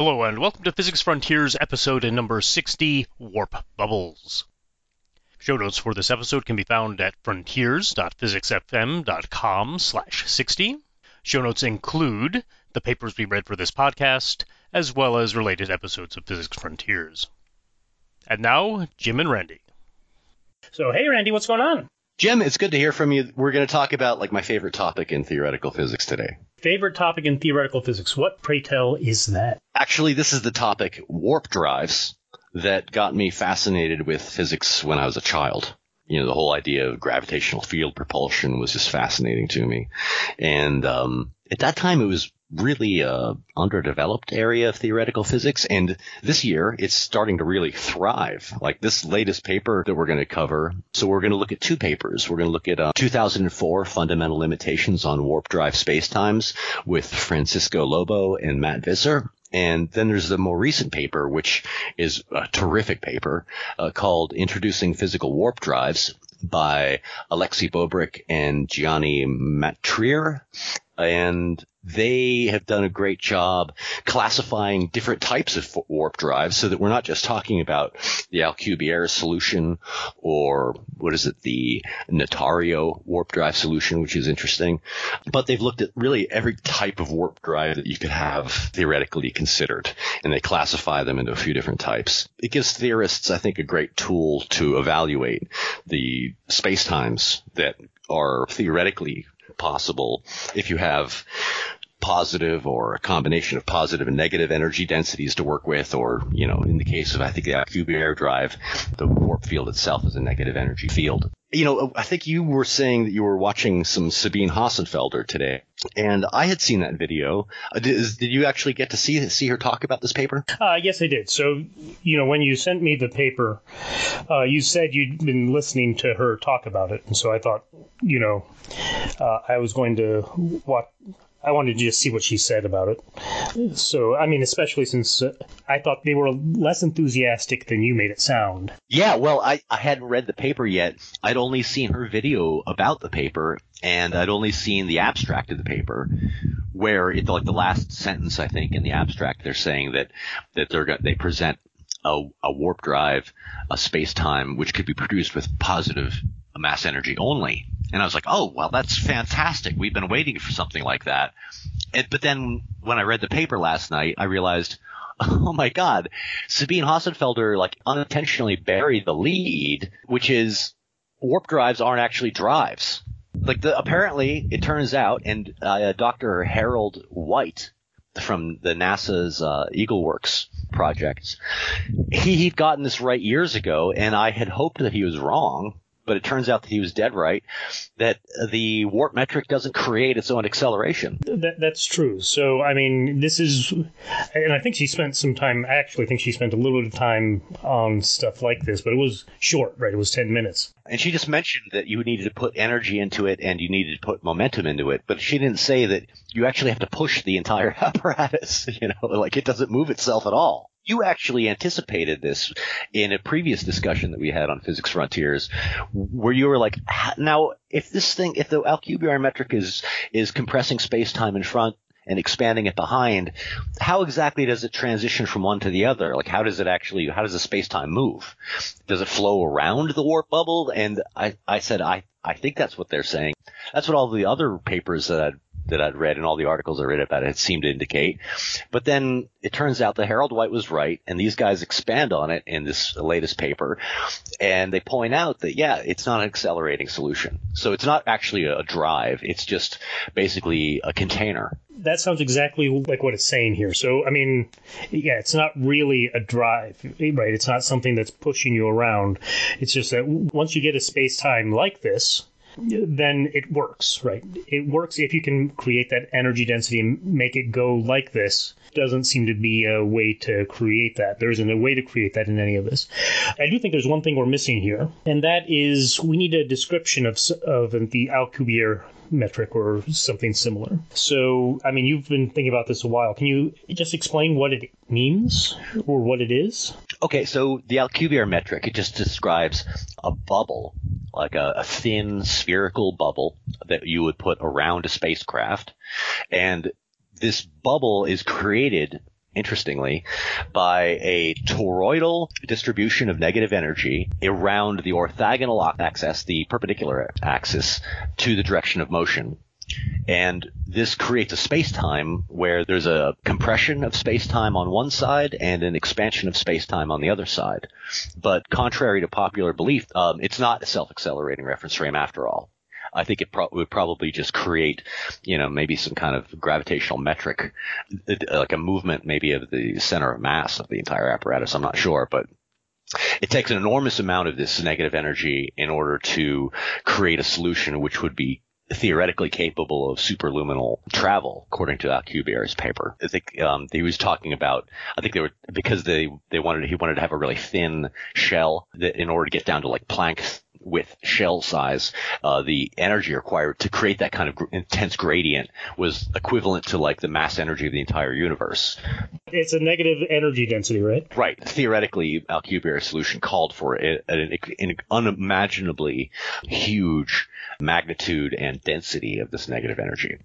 Hello and welcome to Physics Frontiers episode number 60, Warp Bubbles. Show notes for this episode can be found at frontiers.physicsfm.com/60. Show notes include the papers we read for this podcast, as well as related episodes of Physics Frontiers. And now, Jim and Randy. So, hey Randy, what's going on? Jim, it's good to hear from you. We're going to talk about my favorite topic in theoretical physics today. Favorite topic in theoretical physics. What, pray tell, is that? Actually, this is the topic warp drives that got me fascinated with physics when I was a child. You know, the whole idea of gravitational field propulsion was just fascinating to me. And at that time, it was really a underdeveloped area of theoretical physics. And this year, it's starting to really thrive. Like this latest paper that we're going to cover. So we're going to look at two papers. We're going to look at 2004 Fundamental Limitations on Warp Drive Spacetimes with Francisco Lobo and Matt Visser. And then there's the more recent paper, which is a terrific paper called Introducing Physical Warp Drives by Alexei Bobrick and Gianni Matrier. And they have done a great job classifying different types of warp drives so that we're not just talking about the Alcubierre solution or the Notario warp drive solution, which is interesting. But they've looked at really every type of warp drive that you could have theoretically considered, and they classify them into a few different types. It gives theorists, I think, a great tool to evaluate the spacetimes that are theoretically possible if you have positive or a combination of positive and negative energy densities to work with, or, you know, in the case of, I think, the Alcubierre drive, the warp field itself is a negative energy field. You know, I think you were saying that you were watching some Sabine Hossenfelder today, and I had seen that video. Did you actually get to see her talk about this paper? Yes, I did. So, you know, when you sent me the paper, you said you'd been listening to her talk about it, and so I thought, you know, I was going to watch. I wanted to just see what she said about it. So, I mean, especially since I thought they were less enthusiastic than you made it sound. Yeah, well, I hadn't read the paper yet. I'd only seen her video about the paper, and I'd only seen the abstract of the paper, where the last sentence, I think, in the abstract, they're saying that they present a warp drive, a space-time, which could be produced with positive mass energy only. And I was like, oh, well, that's fantastic. We've been waiting for something like that. But then when I read the paper last night, I realized, oh, my God, Sabine Hossenfelder unintentionally buried the lead, which is warp drives aren't actually drives. Apparently, it turns out, and Dr. Harold White from the NASA's EagleWorks projects, he'd gotten this right years ago, and I had hoped that he was wrong. But it turns out that he was dead right, that the warp metric doesn't create its own acceleration. That's true. So, I mean, this is, and I think she spent some time, I actually think she spent a little bit of time on stuff like this, but it was short, right? It was 10 minutes. And she just mentioned that you needed to put energy into it and you needed to put momentum into it, but she didn't say that you actually have to push the entire apparatus, it doesn't move itself at all. You actually anticipated this in a previous discussion that we had on Physics Frontiers, where you were like, now, if the Alcubierre metric is compressing space-time in front and expanding it behind, how exactly does it transition from one to the other? How does the space-time move? Does it flow around the warp bubble? And I said, I think that's what they're saying. That's what all the other papers that I'd read and all the articles I read about it seemed to indicate. But then it turns out that Harold White was right, and these guys expand on it in this latest paper, and they point out that, yeah, it's not an accelerating solution. So it's not actually a drive. It's just basically a container. That sounds exactly like what it's saying here. So, I mean, yeah, it's not really a drive, right? It's not something that's pushing you around. It's just that once you get a space-time like this, then it works, right? It works if you can create that energy density and make it go like this. Doesn't seem to be a way to create that. There isn't a way to create that in any of this. I do think there's one thing we're missing here, and that is we need a description of the Alcubierre metric or something similar. So, I mean, you've been thinking about this a while. Can you just explain what it means or what it is? Okay, so the Alcubierre metric, it just describes a bubble, like a thin spherical bubble that you would put around a spacecraft. And this bubble is created interestingly, by a toroidal distribution of negative energy around the orthogonal axis, the perpendicular axis, to the direction of motion. And this creates a space-time where there's a compression of space-time on one side and an expansion of space-time on the other side. But contrary to popular belief, it's not a self-accelerating reference frame after all. I think it would probably just create, maybe some kind of gravitational metric, like a movement maybe of the center of mass of the entire apparatus. I'm not sure, but it takes an enormous amount of this negative energy in order to create a solution which would be theoretically capable of superluminal travel, according to Alcubierre's paper. I think he was talking about, because he wanted to have a really thin shell that in order to get down to like Planck with shell size, the energy required to create that kind of intense gradient was equivalent to like the mass energy of the entire universe. It's a negative energy density, right? Right. Theoretically, Alcubierre's solution called for an unimaginably huge magnitude and density of this negative energy.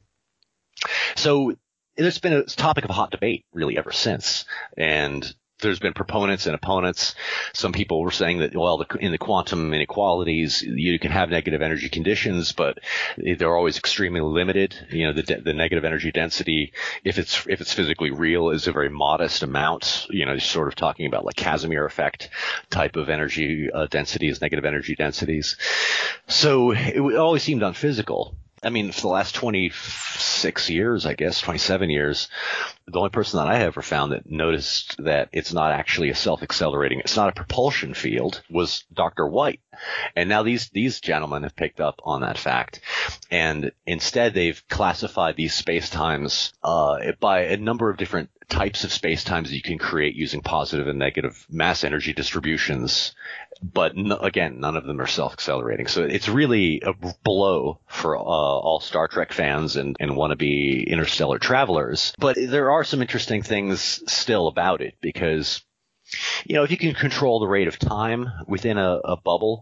So there's been a topic of hot debate really ever since, and there's been proponents and opponents. Some people were saying that, well, in the quantum inequalities, you can have negative energy conditions, but they're always extremely limited. The negative energy density, if it's physically real, is a very modest amount. Sort of talking about like Casimir effect type of energy densities, negative energy densities. So it always seemed unphysical. I mean, for the last 26 years, I guess, 27 years, the only person that I ever found that noticed that it's not actually a self-accelerating, it's not a propulsion field, was Dr. White. And now these gentlemen have picked up on that fact. And instead, they've classified these spacetimes by a number of different types of spacetimes that you can create using positive and negative mass energy distributions. But again, none of them are self-accelerating. So it's really a blow for all Star Trek fans and wannabe interstellar travelers. But there are some interesting things still about it because, if you can control the rate of time within a bubble,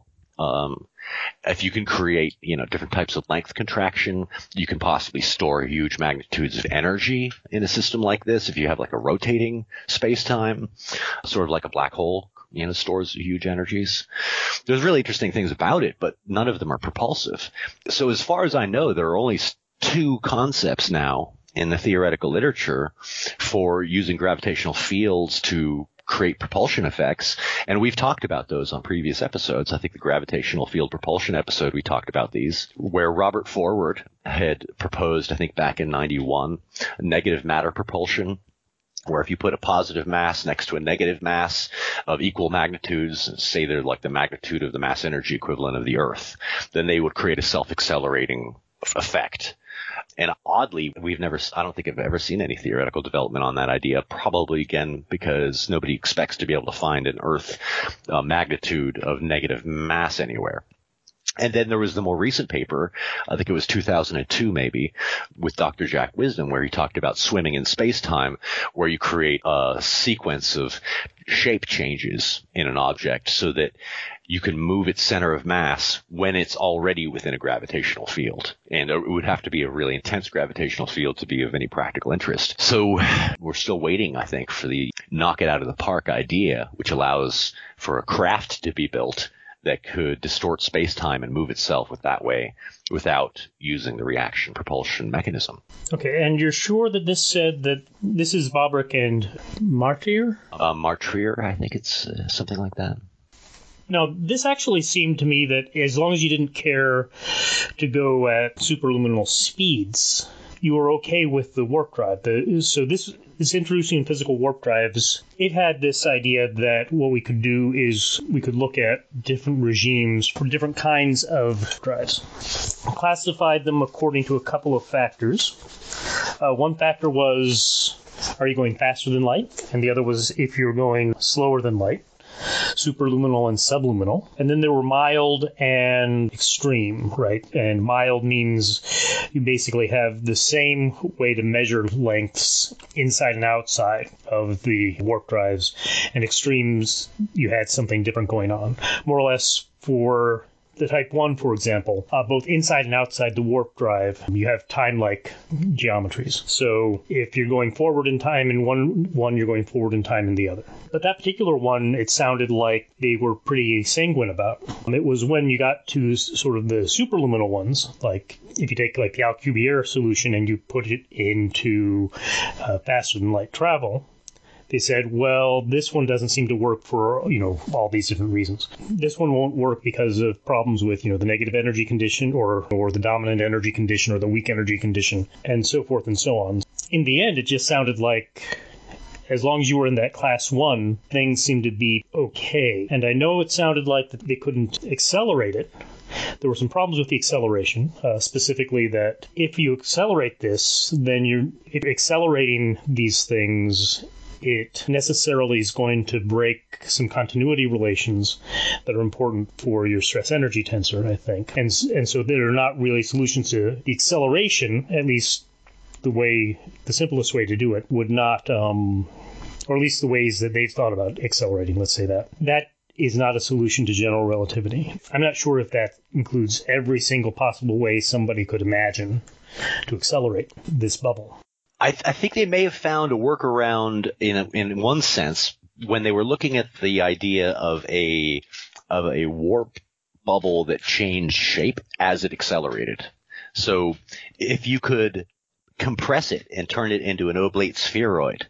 if you can create, different types of length contraction, you can possibly store huge magnitudes of energy in a system like this. If you have like a rotating space-time, sort of like a black hole, stores huge energies. There's really interesting things about it, but none of them are propulsive. So as far as I know, there are only two concepts now in the theoretical literature for using gravitational fields to create propulsion effects. And we've talked about those on previous episodes. I think the gravitational field propulsion episode, we talked about these, where Robert Forward had proposed, I think back in 91, negative matter propulsion, where if you put a positive mass next to a negative mass of equal magnitudes, say they're like the magnitude of the mass energy equivalent of the Earth, then they would create a self-accelerating effect. And oddly, I don't think I've ever seen any theoretical development on that idea, probably again because nobody expects to be able to find an Earth magnitude of negative mass anywhere. And then there was the more recent paper, I think it was 2002 maybe, with Dr. Jack Wisdom, where he talked about swimming in space-time, where you create a sequence of shape changes in an object so that you can move its center of mass when it's already within a gravitational field. And it would have to be a really intense gravitational field to be of any practical interest. So we're still waiting, I think, for the knock it out of the park idea, which allows for a craft to be built that could distort space-time and move itself that way without using the reaction propulsion mechanism. Okay, and you're sure that this said that this is Bobrick and Martyr? Martyr, I think it's something like that. Now, this actually seemed to me that as long as you didn't care to go at superluminal speeds, you were okay with the warp drive. So this introducing physical warp drives, it had this idea that what we could do is we could look at different regimes for different kinds of drives. Classified them according to a couple of factors. One factor was, are you going faster than light? And the other was if you're going slower than light. Superluminal and subluminal. And then there were mild and extreme, right? And mild means you basically have the same way to measure lengths inside and outside of the warp drives. And extremes, you had something different going on. More or less for the Type 1, for example, both inside and outside the warp drive, you have time-like geometries. So if you're going forward in time in one, you're going forward in time in the other. But that particular one, it sounded like they were pretty sanguine about. It was when you got to sort of the superluminal ones, like if you take like the Alcubierre solution and you put it into faster-than-light travel, they said, well, this one doesn't seem to work for, all these different reasons. This one won't work because of problems with, the negative energy condition or the dominant energy condition or the weak energy condition and so forth and so on. In the end, it just sounded like as long as you were in that class 1, things seemed to be okay. And I know it sounded like that they couldn't accelerate it. There were some problems with the acceleration, specifically that if you accelerate this, then you're accelerating these things. It necessarily is going to break some continuity relations that are important for your stress energy tensor, I think. And so there are not really solutions to the acceleration, at least the simplest way to do it would not, or at least the ways that they've thought about accelerating, let's say that. That is not a solution to general relativity. I'm not sure if that includes every single possible way somebody could imagine to accelerate this bubble. I think they may have found a workaround in one sense when they were looking at the idea of a warp bubble that changed shape as it accelerated. So if you could compress it and turn it into an oblate spheroid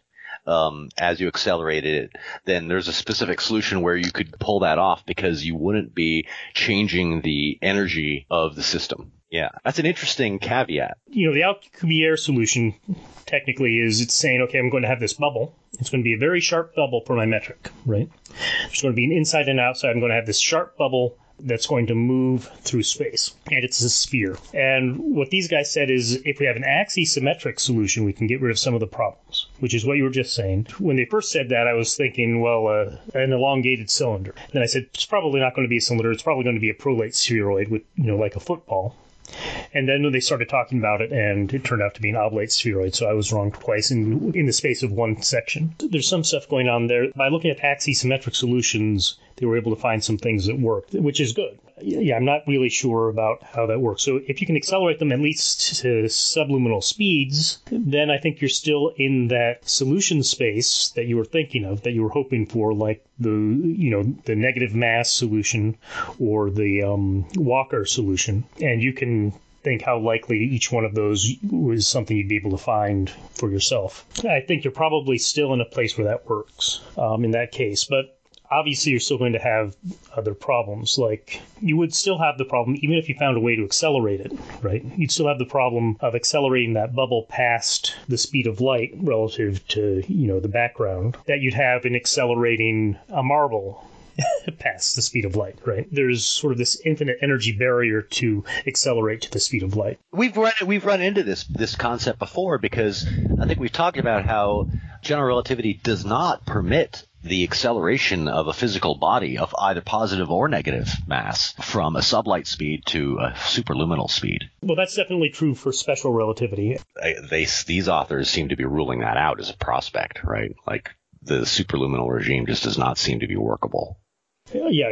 as you accelerated it, then there's a specific solution where you could pull that off because you wouldn't be changing the energy of the system. Yeah, that's an interesting caveat. The Alcubierre solution technically is it's saying, okay, I'm going to have this bubble. It's going to be a very sharp bubble for my metric, right? There's going to be an inside and outside. I'm going to have this sharp bubble that's going to move through space, and it's a sphere. And what these guys said is if we have an axisymmetric solution, we can get rid of some of the problems, which is what you were just saying. When they first said that, I was thinking, well, an elongated cylinder. Then I said, it's probably not going to be a cylinder. It's probably going to be a prolate spheroid with, like a football. And then when they started talking about it, and it turned out to be an oblate spheroid, so I was wrong twice in the space of one section. There's some stuff going on there. By looking at axisymmetric solutions, they were able to find some things that worked, which is good. Yeah, I'm not really sure about how that works. So if you can accelerate them at least to subluminal speeds, then I think you're still in that solution space that you were thinking of, that you were hoping for, like the negative mass solution or the Walker solution. And you can think how likely each one of those was something you'd be able to find for yourself. I think you're probably still in a place where that works in that case. But obviously, you're still going to have other problems. Like, you would still have the problem, even if you found a way to accelerate it, right? You'd still have the problem of accelerating that bubble past the speed of light relative to, the background, that you'd have in accelerating a marble past the speed of light, right? There's sort of this infinite energy barrier to accelerate to the speed of light. We've run into this concept before because I think we've talked about how general relativity does not permit the acceleration of a physical body of either positive or negative mass from a sublight speed to a superluminal speed. Well, that's definitely true for special relativity. These authors seem to be ruling that out as a prospect, right? Like the superluminal regime just does not seem to be workable. Yeah,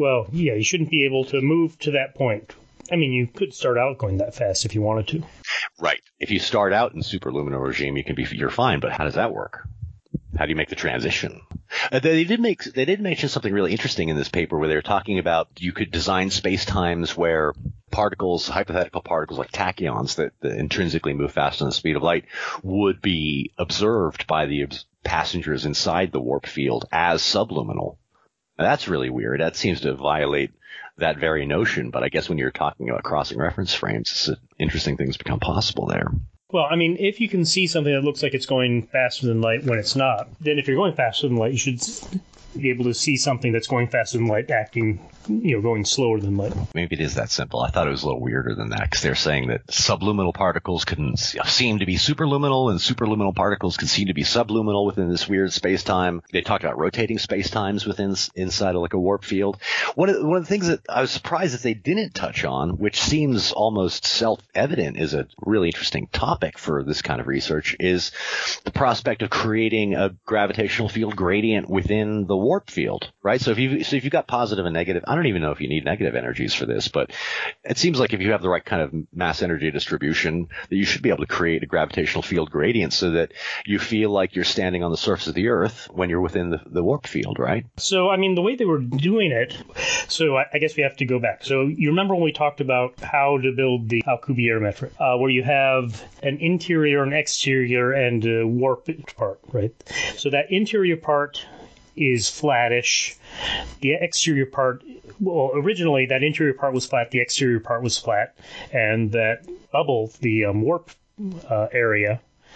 you shouldn't be able to move to that point. I mean, you could start out going that fast if you wanted to. Right. If you start out in superluminal regime, you're fine, but how does that work? How do you make the transition? They did mention something really interesting in this paper where they were talking about you could design spacetimes where hypothetical particles like tachyons that intrinsically move faster than the speed of light would be observed by the passengers inside the warp field as subluminal. Now, that's really weird. That seems to violate that very notion, but I guess when you're talking about crossing reference frames, interesting things become possible there. Well, I mean, if you can see something that looks like it's going faster than light when it's not, then if you're going faster than light, you should be able to see something that's going faster than light acting, going slower than light. Maybe it is that simple. I thought it was a little weirder than that because they're saying that subluminal particles can seem to be superluminal and superluminal particles can seem to be subluminal within this weird space-time. They talked about rotating space-times inside of like a warp field. One of the things that I was surprised that they didn't touch on, which seems almost self-evident is a really interesting topic for this kind of research, is the prospect of creating a gravitational field gradient within the warp field, right? So if you've got positive and negative, I don't even know if you need negative energies for this, but it seems like if you have the right kind of mass energy distribution, that you should be able to create a gravitational field gradient so that you feel like you're standing on the surface of the Earth when you're within the warp field, right? So, I mean, the way they were doing it, so I guess we have to go back. So you remember when we talked about how to build the Alcubierre metric, where you have an interior, an exterior, and a warp part, right? So that interior part is flattish. The exterior part, well, originally that interior part was flat, the exterior part was flat, and that bubble, the warp area,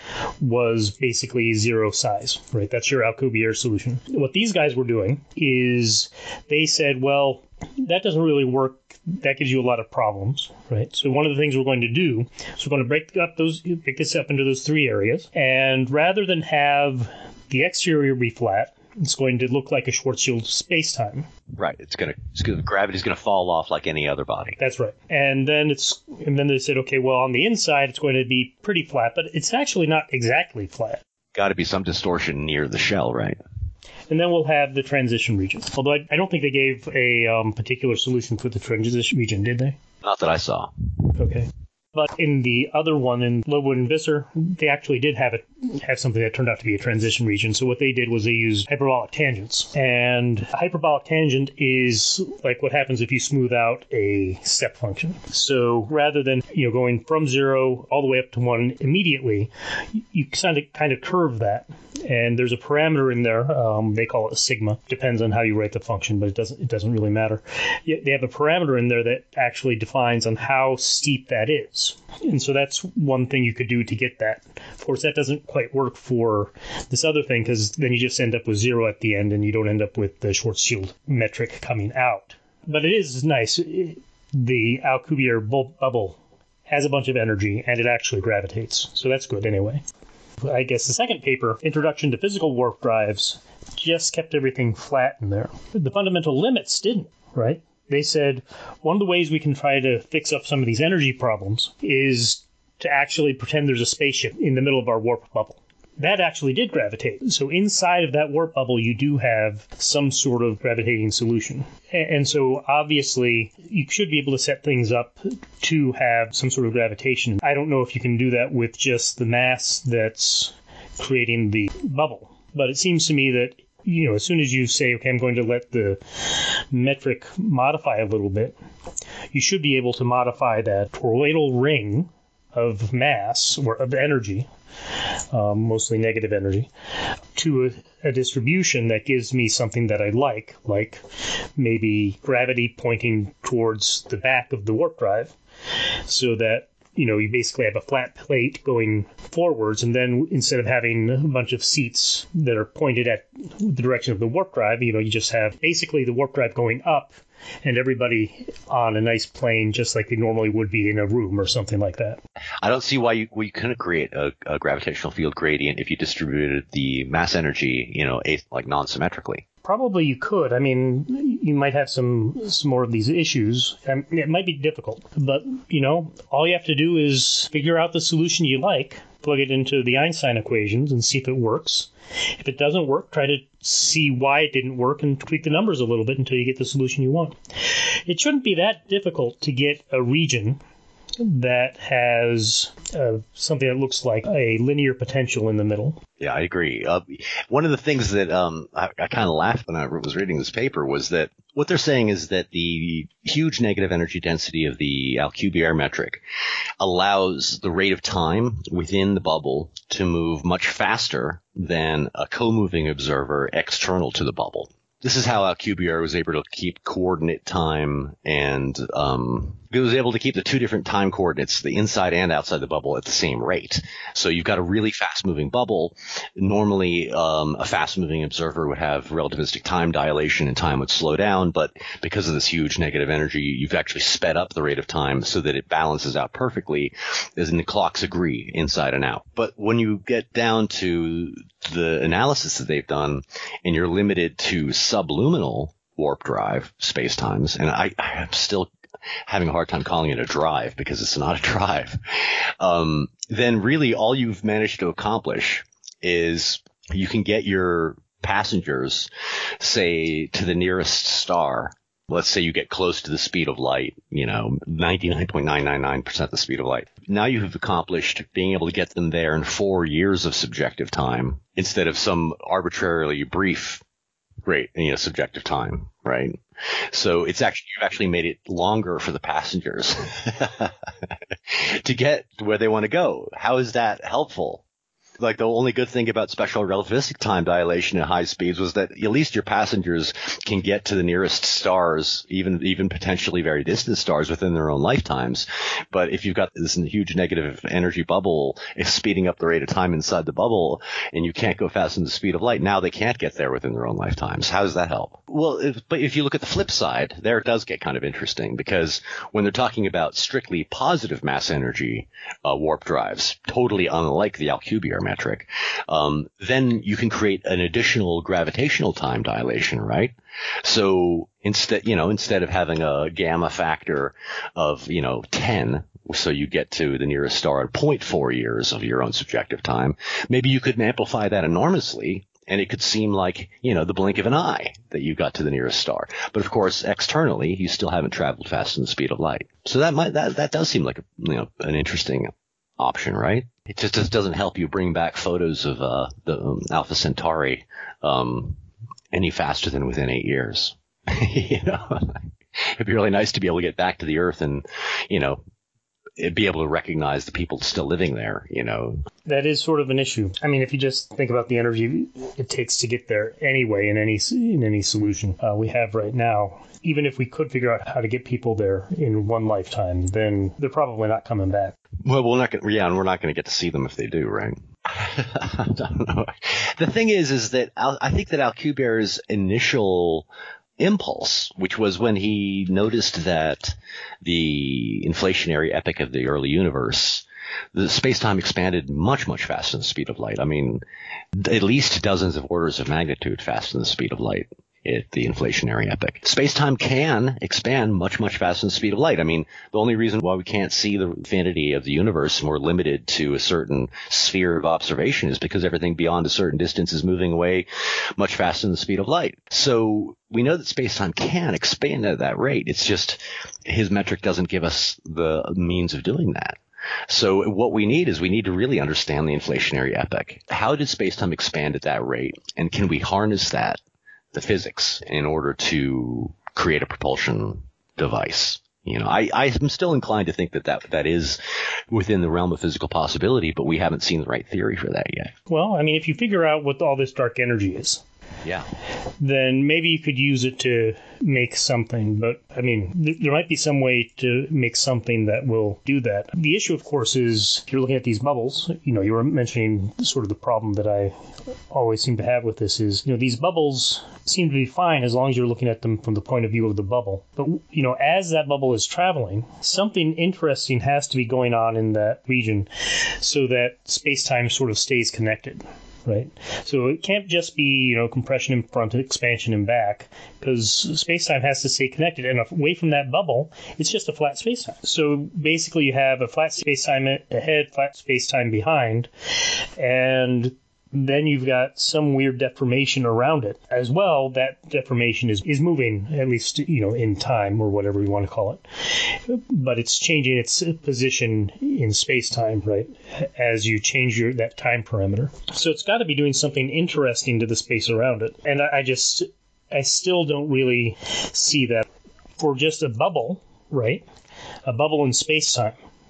was basically zero size, right? That's your Alcubierre solution. What these guys were doing is they said, well, that doesn't really work. That gives you a lot of problems, right? So one of the things we're going to do is we're going to break this up into those three areas, and rather than have the exterior be flat, it's going to look like a Schwarzschild space-time. Right. Gravity's going to fall off like any other body. That's right. And then they said, okay, well, on the inside, it's going to be pretty flat, but it's actually not exactly flat. Got to be some distortion near the shell, right? And then we'll have the transition region. Although I don't think they gave a particular solution for the transition region, did they? Not that I saw. Okay. But in the other one, in Lowood and Visser, they actually did have something that turned out to be a transition region. So what they did was they used hyperbolic tangents. And a hyperbolic tangent is like what happens if you smooth out a step function. So rather than going from 0 all the way up to 1 immediately, you kind of curve that. And there's a parameter in there. They call it a sigma. Depends on how you write the function, but it doesn't really matter. They have a parameter in there that actually defines on how steep that is. And so that's one thing you could do to get that. Of course, that doesn't quite work for this other thing, because then you just end up with 0 at the end, and you don't end up with the Schwarzschild metric coming out. But it is nice. The Alcubierre bubble has a bunch of energy, and it actually gravitates. So that's good anyway. I guess the second paper, Introduction to Physical Warp Drives, just kept everything flat in there. The fundamental limits didn't, right? They said one of the ways we can try to fix up some of these energy problems is to actually pretend there's a spaceship in the middle of our warp bubble. That actually did gravitate. So inside of that warp bubble, you do have some sort of gravitating solution. And so obviously, you should be able to set things up to have some sort of gravitation. I don't know if you can do that with just the mass that's creating the bubble. But it seems to me that as soon as you say, okay, I'm going to let the metric modify a little bit, you should be able to modify that toroidal ring of mass or of energy, mostly negative energy, to a distribution that gives me something that I like maybe gravity pointing towards the back of the warp drive, so that you basically have a flat plate going forwards, and then instead of having a bunch of seats that are pointed at the direction of the warp drive, you just have basically the warp drive going up and everybody on a nice plane, just like they normally would be in a room or something like that. I don't see why we couldn't create a gravitational field gradient if you distributed the mass energy, like non-symmetrically. Probably you could. I mean, you might have some more of these issues. It might be difficult, but, all you have to do is figure out the solution you like, plug it into the Einstein equations and see if it works. If it doesn't work, try to see why it didn't work and tweak the numbers a little bit until you get the solution you want. It shouldn't be that difficult to get a region that has something that looks like a linear potential in the middle. Yeah, I agree. One of the things that I kind of laughed when I was reading this paper was that what they're saying is that the huge negative energy density of the Alcubierre metric allows the rate of time within the bubble to move much faster than a co-moving observer external to the bubble. This is how Alcubierre was able to keep coordinate time, and it was able to keep the two different time coordinates, the inside and outside the bubble, at the same rate. So you've got a really fast-moving bubble. Normally, a fast-moving observer would have relativistic time dilation and time would slow down, but because of this huge negative energy, you've actually sped up the rate of time so that it balances out perfectly, as in the clocks agree inside and out. But when you get down to the analysis that they've done, and you're limited to subluminal warp drive spacetimes, and I'm still having a hard time calling it a drive because it's not a drive, then really all you've managed to accomplish is you can get your passengers, say, to the nearest star. Let's say you get close to the speed of light, 99.999% the speed of light. Now you have accomplished being able to get them there in 4 years of subjective time instead of some arbitrarily brief subjective time, right? So you've actually made it longer for the passengers to get where they want to go. How is that helpful? Like, the only good thing about special relativistic time dilation at high speeds was that at least your passengers can get to the nearest stars, even potentially very distant stars, within their own lifetimes. But if you've got this huge negative energy bubble speeding up the rate of time inside the bubble, and you can't go faster than the speed of light, now they can't get there within their own lifetimes. How does that help? Well, but if you look at the flip side, there it does get kind of interesting, because when they're talking about strictly positive mass energy warp drives, totally unlike the Alcubierre metric, then you can create an additional gravitational time dilation, right? So instead of having a gamma factor of, 10, so you get to the nearest star at 0.4 years of your own subjective time, maybe you could amplify that enormously, and it could seem like, the blink of an eye that you got to the nearest star. But of course, externally, you still haven't traveled faster than the speed of light. So that does seem like an interesting option, right? It just doesn't help you bring back photos of the Alpha Centauri any faster than within 8 years. It'd be really nice to be able to get back to the Earth and, be able to recognize the people still living there, That is sort of an issue. I mean, if you just think about the energy it takes to get there anyway in any solution we have right now, even if we could figure out how to get people there in one lifetime, then they're probably not coming back. Well, we're not going to get to see them if they do, right? I don't know. The thing is that I think that Alcubierre's initial impulse, which was when he noticed that the inflationary epoch of the early universe, the space-time expanded much, much faster than the speed of light. I mean, at least dozens of orders of magnitude faster than the speed of light at the inflationary epoch. Space-time can expand much, much faster than the speed of light. I mean, the only reason why we can't see the infinity of the universe and we're limited to a certain sphere of observation is because everything beyond a certain distance is moving away much faster than the speed of light. So we know that space-time can expand at that rate. It's just his metric doesn't give us the means of doing that. So what we need to really understand the inflationary epoch. How did space-time expand at that rate? And can we harness that, the physics, in order to create a propulsion device? I'm still inclined to think that is within the realm of physical possibility, but we haven't seen the right theory for that yet. Well, I mean, if you figure out what all this dark energy is, yeah, then maybe you could use it to make something. But, I mean, there might be some way to make something that will do that. The issue, of course, is if you're looking at these bubbles, you were mentioning sort of the problem that I always seem to have with this is, these bubbles seem to be fine as long as you're looking at them from the point of view of the bubble. But, as that bubble is traveling, something interesting has to be going on in that region so that space-time sort of stays connected. Right. So it can't just be, compression in front, expansion in back, because space-time has to stay connected. And away from that bubble, it's just a flat space-time. So basically you have a flat space-time ahead, flat space-time behind, and then you've got some weird deformation around it as well. That deformation is moving, at least, in time, or whatever you want to call it. But it's changing its position in space-time, right, as you change that time parameter. So it's got to be doing something interesting to the space around it. And I still don't really see that for just a bubble, right? A bubble in space-time.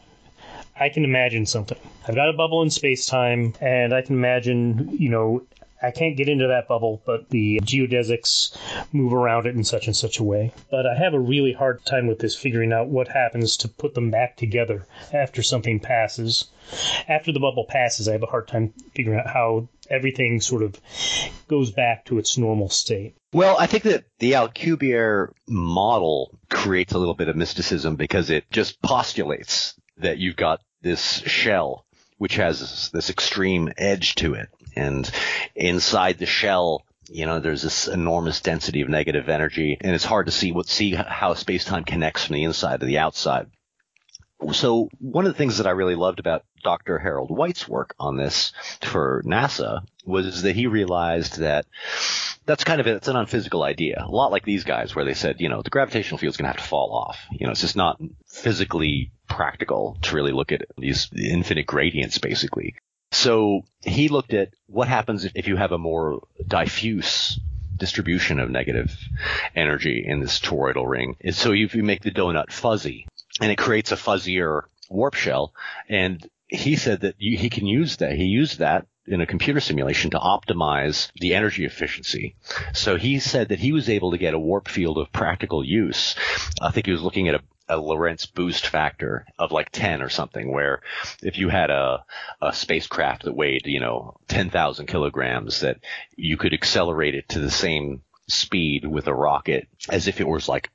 I can imagine something. I've got a bubble in space-time, and I can imagine, I can't get into that bubble, but the geodesics move around it in such and such a way. But I have a really hard time with this, figuring out what happens to put them back together after something passes. After the bubble passes, I have a hard time figuring out how everything sort of goes back to its normal state. Well, I think that the Alcubierre model creates a little bit of mysticism because it just postulates that you've got this shell which has this extreme edge to it. And inside the shell, there's this enormous density of negative energy, and it's hard to see how space-time connects from the inside to the outside. So one of the things that I really loved about Dr. Harold White's work on this for NASA was that he realized that it's an unphysical idea. A lot like these guys where they said, the gravitational field's going to have to fall off. It's just not physically practical to really look at these infinite gradients, basically. So he looked at what happens if you have a more diffuse distribution of negative energy in this toroidal ring. And so if you make the donut fuzzy, and it creates a fuzzier warp shell. And he said that he can use that. He used that in a computer simulation to optimize the energy efficiency. So he said that he was able to get a warp field of practical use. I think he was looking at a Lorentz boost factor of like 10 or something, where if you had a spacecraft that weighed, 10,000 kilograms, that you could accelerate it to the same speed with a rocket as if it was like,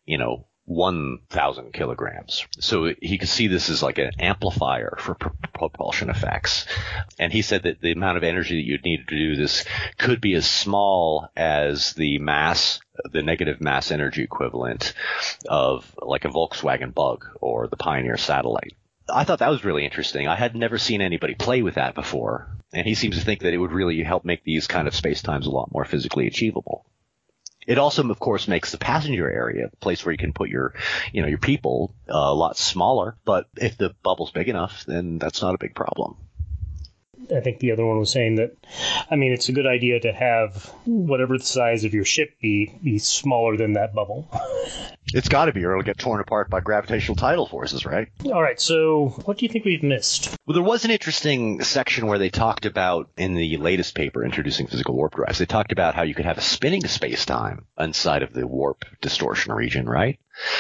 1,000 kilograms. So he could see this as like an amplifier for propulsion effects. And he said that the amount of energy that you'd need to do this could be as small as the negative mass energy equivalent of like a Volkswagen Bug or the Pioneer satellite. I thought that was really interesting. I had never seen anybody play with that before. And he seems to think that it would really help make these kind of spacetimes a lot more physically achievable. It also, of course, makes the passenger area, the place where you can put your people, a lot smaller. But if the bubble's big enough, then that's not a big problem. I think the other one was saying that, it's a good idea to have whatever the size of your ship be smaller than that bubble. It's got to be, or it'll get torn apart by gravitational tidal forces, right? All right, so what do you think we've missed? Well, there was an interesting section where they talked about, in the latest paper introducing physical warp drives, they talked about how you could have a spinning space-time inside of the warp distortion region, right?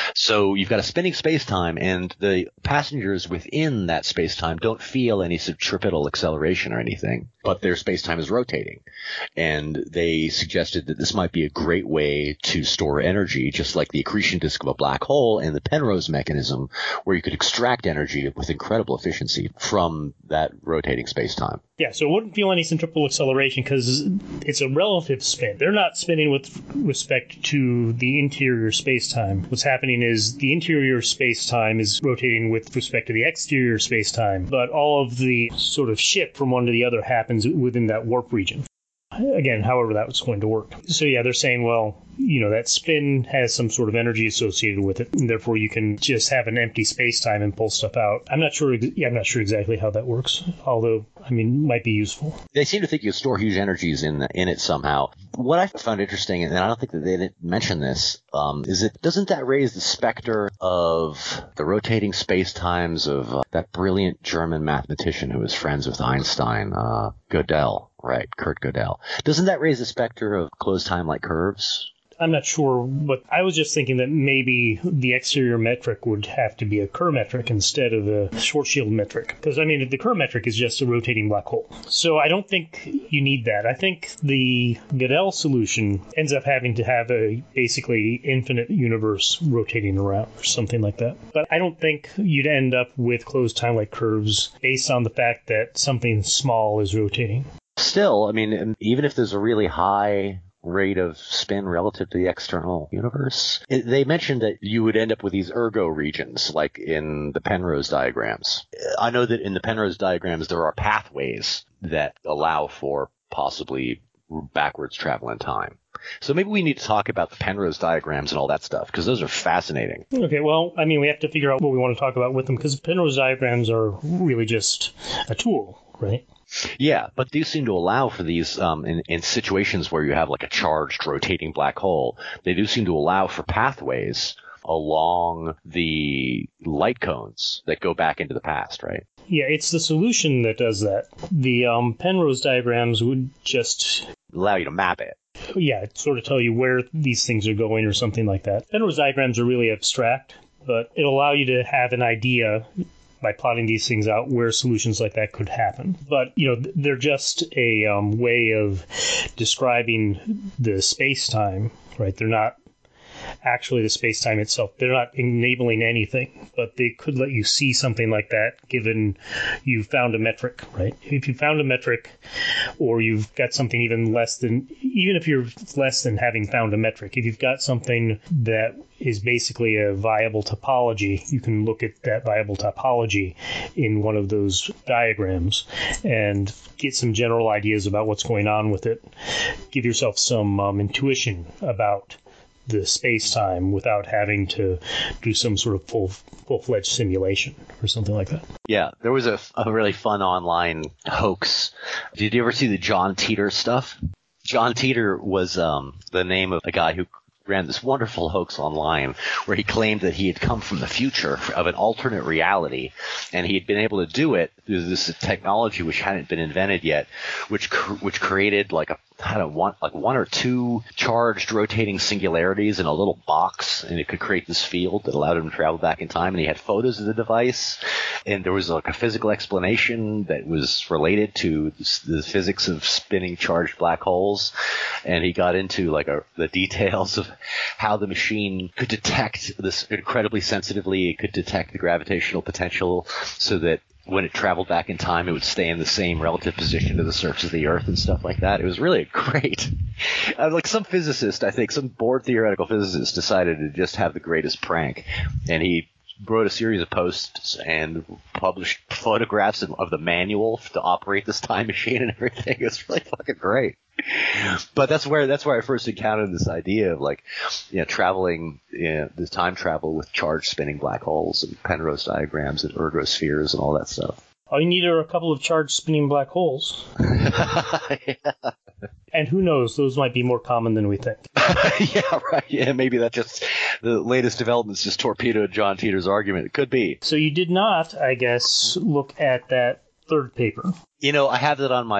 So you've got a spinning space-time, and the passengers within that space-time don't feel any centripetal acceleration or anything, but their space-time is rotating. And they suggested that this might be a great way to store energy, just like the accretion disk of a black hole and the Penrose mechanism, where you could extract energy with incredible efficiency from that rotating space-time. Yeah, so it wouldn't feel any centripetal acceleration because it's a relative spin. They're not spinning with respect to the interior space-time. What's happening is the interior space-time is rotating with respect to the exterior space-time, but all of the sort of shift from one to the other happens within that warp region. Again, however that was going to work. So yeah, they're saying, well, that spin has some sort of energy associated with it, and therefore you can just have an empty space-time and pull stuff out. I'm not sure exactly how that works, although, might be useful. They seem to think you store huge energies in it somehow. What I found interesting, and I don't think that they didn't mention this, is doesn't that raise the specter of the rotating space-times of that brilliant German mathematician who was friends with Einstein, Gödel? Right, Kurt Gödel. Doesn't that raise the specter of closed time-like curves? I'm not sure, but I was just thinking that maybe the exterior metric would have to be a Kerr metric instead of a Schwarzschild metric. Because, the Kerr metric is just a rotating black hole. So I don't think you need that. I think the Gödel solution ends up having to have a basically infinite universe rotating around or something like that. But I don't think you'd end up with closed time-like curves based on the fact that something small is rotating. Still, even if there's a really high rate of spin relative to the external universe, they mentioned that you would end up with these ergo regions, like in the Penrose diagrams. I know that in the Penrose diagrams there are pathways that allow for possibly backwards travel in time. So maybe we need to talk about the Penrose diagrams and all that stuff, because those are fascinating. Okay, well, we have to figure out what we want to talk about with them, because Penrose diagrams are really just a tool, right? Yeah, but these seem to allow for these in situations where you have like a charged rotating black hole. They do seem to allow for pathways along the light cones that go back into the past, right? Yeah, it's the solution that does that. The Penrose diagrams would just allow you to map it. Yeah, sort of tell you where these things are going or something like that. Penrose diagrams are really abstract, but it'll allow you to have an idea by plotting these things out where solutions like that could happen. But, they're just a way of describing the space-time, right? They're not actually the space-time itself. They're not enabling anything, but they could let you see something like that given you found a metric, right? If you found a metric, or you've got something even if you're less than having found a metric, if you've got something that is basically a viable topology, you can look at that viable topology in one of those diagrams and get some general ideas about what's going on with it. Give yourself some intuition about the space-time without having to do some sort of full-fledged simulation or something like that. Yeah, there was a really fun online hoax. Did you ever see the John Teeter stuff? John Teeter was the name of a guy who ran this wonderful hoax online where he claimed that he had come from the future of an alternate reality, and he had been able to do it through this technology which hadn't been invented yet, which created like one or two charged rotating singularities in a little box, and it could create this field that allowed him to travel back in time. And he had photos of the device, and there was like a physical explanation that was related to the physics of spinning charged black holes. And he got into the details of how the machine could detect this incredibly sensitively. It could detect the gravitational potential so that when it traveled back in time, it would stay in the same relative position to the surface of the Earth and stuff like that. It was really great. Some physicist, I think, some bored theoretical physicist decided to just have the greatest prank. And he wrote a series of posts and published photographs of the manual to operate this time machine and everything. It's really fucking great. But that's where I first encountered this idea of traveling, this time travel with charged spinning black holes and Penrose diagrams and ergospheres and all that stuff. All you need are a couple of charged spinning black holes. Yeah. And who knows, those might be more common than we think. Yeah, right. Yeah, maybe that just the latest developments just torpedoed John Teeter's argument. It could be. So you did not, I guess, look at that third paper. I have that on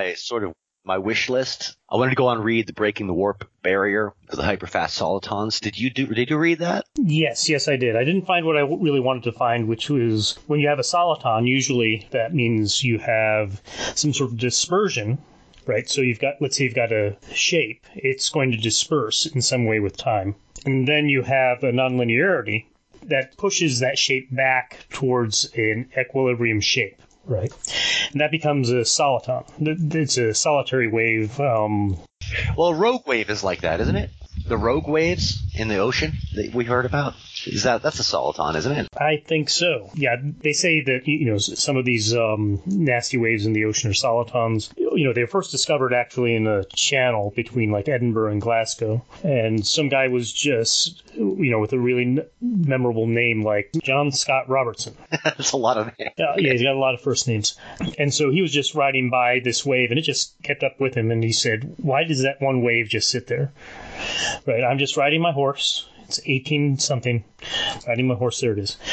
my wish list. I wanted to go on and read the Breaking the Warp Barrier for the hyperfast solitons. Did you read that? Yes, I did. I didn't find what I really wanted to find, which was when you have a soliton, usually that means you have some sort of dispersion, right? So let's say you've got a shape. It's going to disperse in some way with time. And then you have a nonlinearity that pushes that shape back towards an equilibrium shape. Right. And that becomes a soliton. It's a solitary wave. Well, a rogue wave is like that, isn't it? The rogue waves in the ocean that we heard about? That's a soliton, isn't it? I think so. Yeah, they say that, some of these nasty waves in the ocean are solitons. They were first discovered actually in a channel between Edinburgh and Glasgow. And some guy was just, with a really memorable name like John Scott Robertson. That's a lot of names. Yeah, he's got a lot of first names. And so he was just riding by this wave, and it just kept up with him. And he said, why does that one wave just sit there? Right, I'm just riding my horse. It's 18-something. Riding my horse, there it is.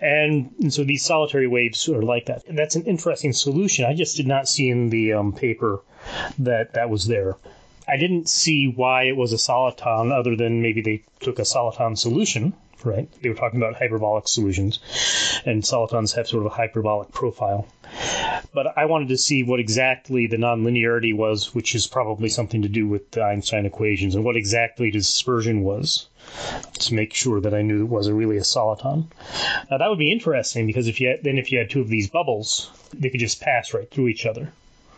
And so these solitary waves are like that. And that's an interesting solution. I just did not see in the paper that was there. I didn't see why it was a soliton other than maybe they took a soliton solution, right? They were talking about hyperbolic solutions, and solitons have sort of a hyperbolic profile. But I wanted to see what exactly the nonlinearity was, which is probably something to do with the Einstein equations, and what exactly dispersion was, to make sure that I knew it was really a soliton. Now, that would be interesting, because if you had two of these bubbles, they could just pass right through each other.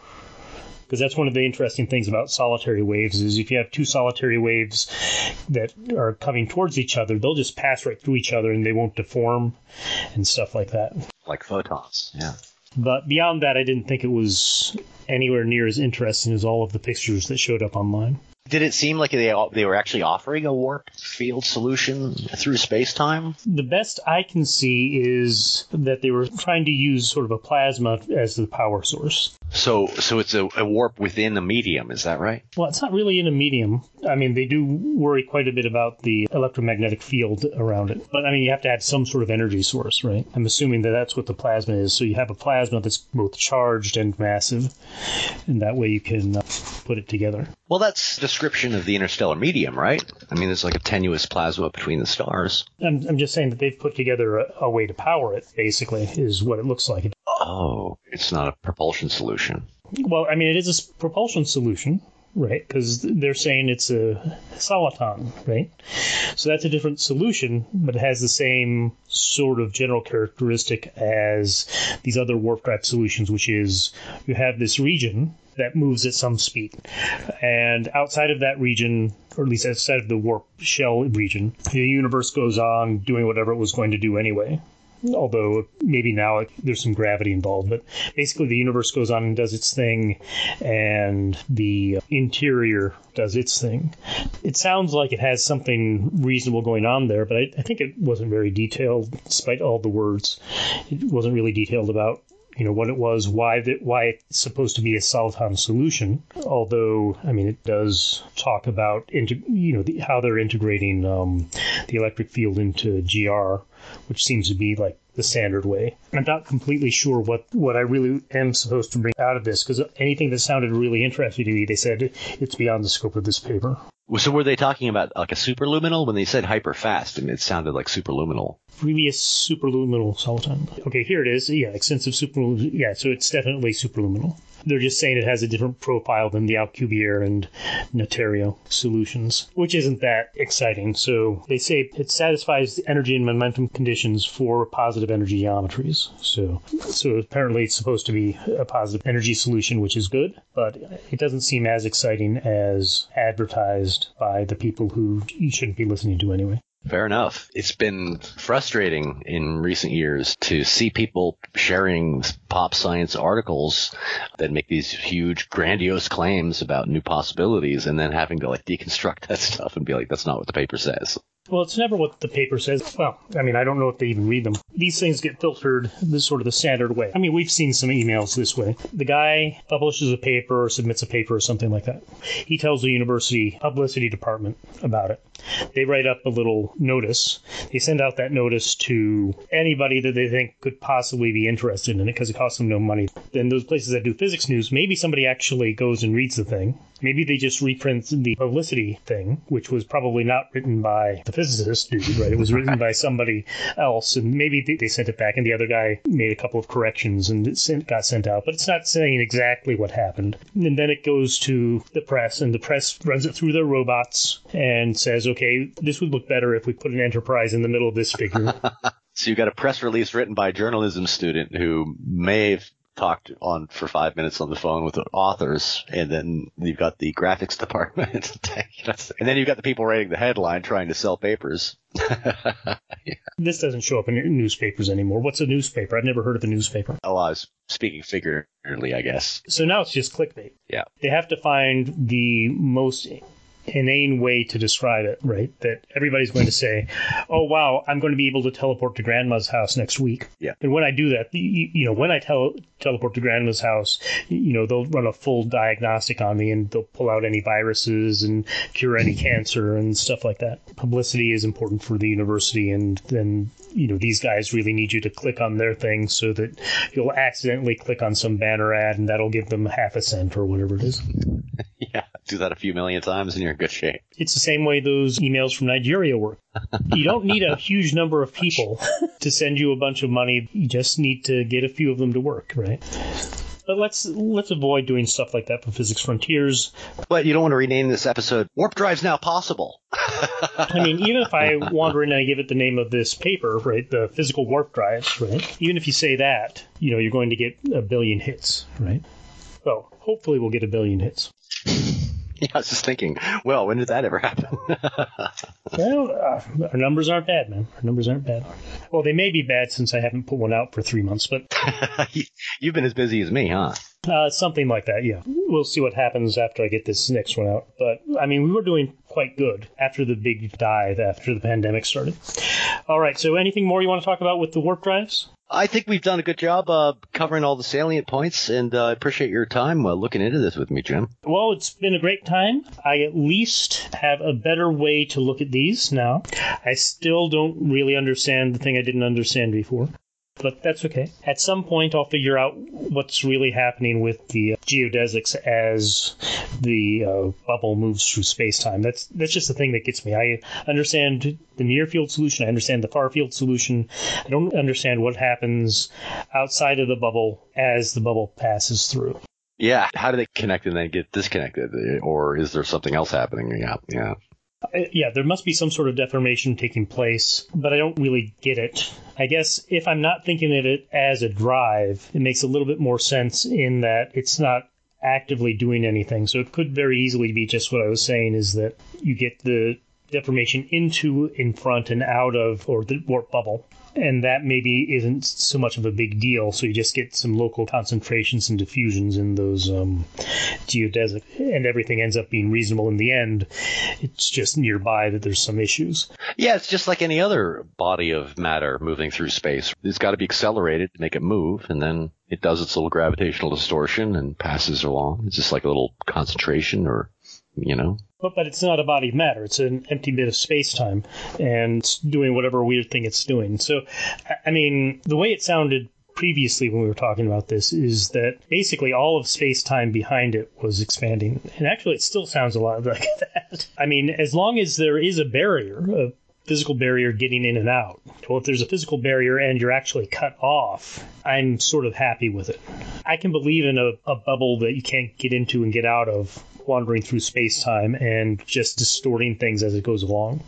Because that's one of the interesting things about solitary waves, is if you have two solitary waves that are coming towards each other, they'll just pass right through each other and they won't deform and stuff like that. Like photons, yeah. But beyond that, I didn't think it was anywhere near as interesting as all of the pictures that showed up online. Did it seem like they were actually offering a warp field solution through space-time? The best I can see is that they were trying to use sort of a plasma as the power source. So it's a warp within a medium, is that right? Well, it's not really in a medium. I mean, they do worry quite a bit about the electromagnetic field around it. But, I mean, you have to have some sort of energy source, right? I'm assuming that that's what the plasma is. So you have a plasma that's both charged and massive, and that way you can put it together. Well, that's a description of the interstellar medium, right? I mean, there's like a tenuous plasma between the stars. I'm just saying that they've put together a way to power it, basically, is what it looks like. Oh, it's not a propulsion solution. Well, I mean, it is a propulsion solution, right? Because they're saying it's a soliton, right? So that's a different solution, but it has the same sort of general characteristic as these other warp drive solutions, which is you have this region that moves at some speed. And outside of that region, or at least outside of the warp shell region, the universe goes on doing whatever it was going to do anyway. Although maybe now there's some gravity involved, but basically the universe goes on and does its thing, and the interior does its thing. It sounds like it has something reasonable going on there, but I think it wasn't very detailed, despite all the words. It wasn't really detailed about what it was, why it's supposed to be a soliton solution. Although, I mean, it does talk about how they're integrating the electric field into GR, which seems to be like the standard way. I'm not completely sure what I really am supposed to bring out of this, because anything that sounded really interesting to me, they said it's beyond the scope of this paper. So were they talking about like a superluminal? When they said hyper fast, I mean, it sounded like superluminal. Previous superluminal soliton. Okay, here it is. Yeah, extensive superluminal. Yeah, so it's definitely superluminal. They're just saying it has a different profile than the Alcubierre and Neterio solutions, which isn't that exciting. So they say it satisfies the energy and momentum conditions for positive energy geometries. So apparently it's supposed to be a positive energy solution, which is good, but it doesn't seem as exciting as advertised by the people who you shouldn't be listening to anyway. Fair enough. It's been frustrating in recent years to see people sharing pop science articles that make these huge, grandiose claims about new possibilities and then having to deconstruct that stuff and be like, that's not what the paper says. Well, it's never what the paper says. Well, I mean, I don't know if they even read them. These things get filtered this sort of the standard way. I mean, we've seen some emails this way. The guy publishes a paper or submits a paper or something like that. He tells the university publicity department about it. They write up a little notice. They send out that notice to anybody that they think could possibly be interested in it because it costs them no money. Then those places that do physics news, maybe somebody actually goes and reads the thing. Maybe they just reprint the publicity thing, which was probably not written by the physicist dude, right? It was written by somebody else, and maybe they sent it back, and the other guy made a couple of corrections, and it got sent out. But it's not saying exactly what happened. And then it goes to the press, and the press runs it through their robots and says, okay, this would look better if we put an Enterprise in the middle of this figure. So you got a press release written by a journalism student who may have talked on for 5 minutes on the phone with the authors, and then you've got the graphics department, and then you've got the people writing the headline trying to sell papers. Yeah. This doesn't show up in newspapers anymore. What's a newspaper? I've never heard of a newspaper. Oh, I was speaking figuratively, I guess. So now it's just clickbait. Yeah. They have to find the most inane way to describe it, right? That everybody's going to say, oh, wow, I'm going to be able to teleport to Grandma's house next week. Yeah. And when I do that, when I teleport to Grandma's house, they'll run a full diagnostic on me and they'll pull out any viruses and cure any cancer and stuff like that. Publicity is important for the university, and then these guys really need you to click on their thing so that you'll accidentally click on some banner ad and that'll give them half a cent or whatever it is. Yeah, do that a few million times and you're in good shape. It's the same way those emails from Nigeria work. You don't need a huge number of people to send you a bunch of money. You just need to get a few of them to work, right? But let's avoid doing stuff like that for Physics Frontiers. But you don't want to rename this episode Warp Drive's Now Possible. I mean, even if I wander in and I give it the name of this paper, right, the physical warp drives, right, even if you say that, you're going to get 1 billion hits, right? Well, hopefully we'll get 1 billion hits. Yeah, I was just thinking, well, when did that ever happen? Well, our numbers aren't bad, man. Our numbers aren't bad. Well, they may be bad since I haven't put one out for 3 months, but... You've been as busy as me, huh? Something like that, yeah. We'll see what happens after I get this next one out. But, I mean, we were doing quite good after the big dive, after the pandemic started. All right, so anything more you want to talk about with the warp drives? I think we've done a good job covering all the salient points, and I appreciate your time looking into this with me, Jim. Well, it's been a great time. I at least have a better way to look at these now. I still don't really understand the thing I didn't understand before. But that's okay. At some point, I'll figure out what's really happening with the geodesics as the bubble moves through space-time. That's just the thing that gets me. I understand the near-field solution. I understand the far-field solution. I don't understand what happens outside of the bubble as the bubble passes through. Yeah. How do they connect and then get disconnected? Or is there something else happening? Yeah. Yeah, there must be some sort of deformation taking place, but I don't really get it. I guess if I'm not thinking of it as a drive, it makes a little bit more sense in that it's not actively doing anything. So it could very easily be just what I was saying, is that you get the deformation into, in front, and out of, or the warp bubble. And that maybe isn't so much of a big deal, so you just get some local concentrations and diffusions in those geodesics, and everything ends up being reasonable in the end. It's just nearby that there's some issues. Yeah, it's just like any other body of matter moving through space. It's got to be accelerated to make it move, and then it does its little gravitational distortion and passes along. It's just like a little concentration, or, But it's not a body of matter. It's an empty bit of space-time, and it's doing whatever weird thing it's doing. So, I mean, the way it sounded previously when we were talking about this is that basically all of space-time behind it was expanding. And actually, it still sounds a lot like that. I mean, as long as there is a barrier, a physical barrier getting in and out. Well, if there's a physical barrier and you're actually cut off, I'm sort of happy with it. I can believe in a bubble that you can't get into and get out of, wandering through space-time and just distorting things as it goes along.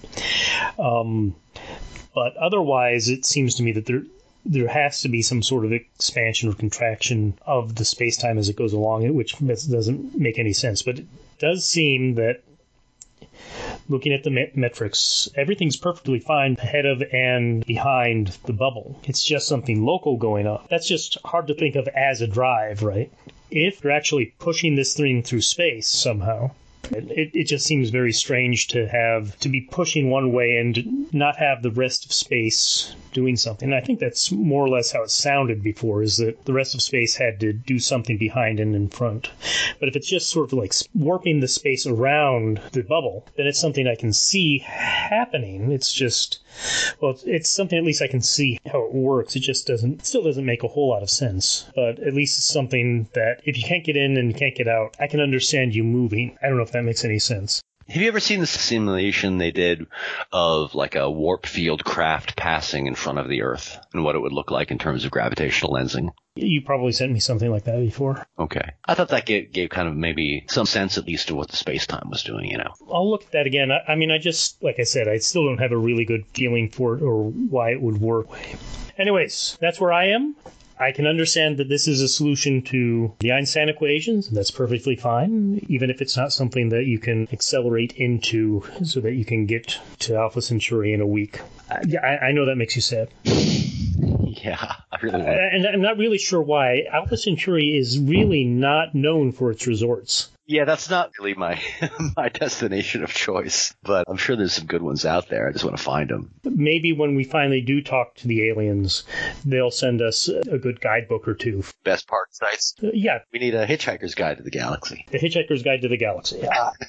But otherwise, it seems to me that there has to be some sort of expansion or contraction of the space-time as it goes along, which doesn't make any sense. But it does seem that, looking at the metrics, everything's perfectly fine ahead of and behind the bubble. It's just something local going on. That's just hard to think of as a drive, right? If you're actually pushing this thing through space somehow, it just seems very strange to be pushing one way and not have the rest of space doing something. And I think that's more or less how it sounded before, is that the rest of space had to do something behind and in front. But if it's just sort of like warping the space around the bubble, then it's something I can see happening. It's just, well, it's something at least I can see how it works. It just still doesn't make a whole lot of sense. But at least it's something that if you can't get in and you can't get out, I can understand you moving. I don't know if that makes any sense. Have you ever seen the simulation they did of like a warp field craft passing in front of the Earth and what it would look like in terms of gravitational lensing? You probably sent me something like that before. Okay. I thought that gave kind of maybe some sense at least of what the space-time was doing, I'll look at that again. I mean, like I said, I still don't have a really good feeling for it or why it would work. Anyways, that's where I am. I can understand that this is a solution to the Einstein equations. That's perfectly fine, even if it's not something that you can accelerate into so that you can get to Alpha Centauri in a week. I know that makes you sad. Yeah, I really like it. And I'm not really sure why. Alpha Centauri is really not known for its resorts. Yeah, that's not really my destination of choice, but I'm sure there's some good ones out there. I just want to find them. Maybe when we finally do talk to the aliens, they'll send us a good guidebook or two. Best park sites? Yeah. We need a Hitchhiker's Guide to the Galaxy. The Hitchhiker's Guide to the Galaxy.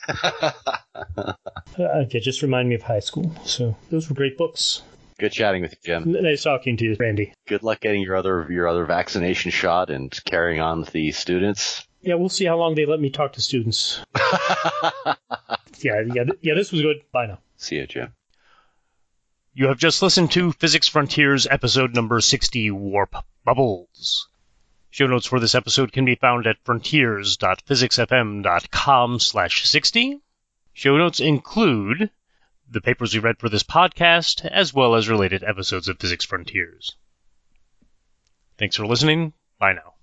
Okay, just remind me of high school. So those were great books. Good chatting with you, Jim. Nice talking to you, Randy. Good luck getting your other vaccination shot and carrying on with the students. Yeah, we'll see how long they let me talk to students. Yeah, this was good. Bye now. See you, Jim. You have just listened to Physics Frontiers episode number 60, Warp Bubbles. Show notes for this episode can be found at frontiers.physicsfm.com/60. Show notes include the papers we read for this podcast, as well as related episodes of Physics Frontiers. Thanks for listening. Bye now.